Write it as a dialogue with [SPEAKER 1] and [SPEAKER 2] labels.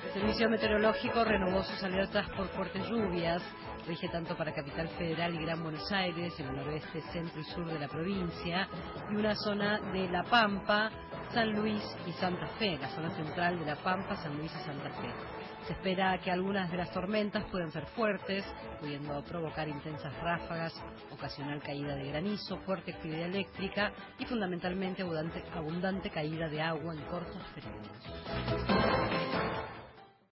[SPEAKER 1] El Servicio Meteorológico renovó sus alertas por fuertes lluvias. Rige tanto para Capital Federal y Gran Buenos Aires, en el noroeste, centro y sur de la provincia, y una zona de La Pampa, San Luis y Santa Fe, la zona central de La Pampa, San Luis y Santa Fe. Se espera que algunas de las tormentas puedan ser fuertes, pudiendo provocar intensas ráfagas, ocasional caída de granizo, fuerte actividad eléctrica y fundamentalmente abundante caída de agua en cortos periodos.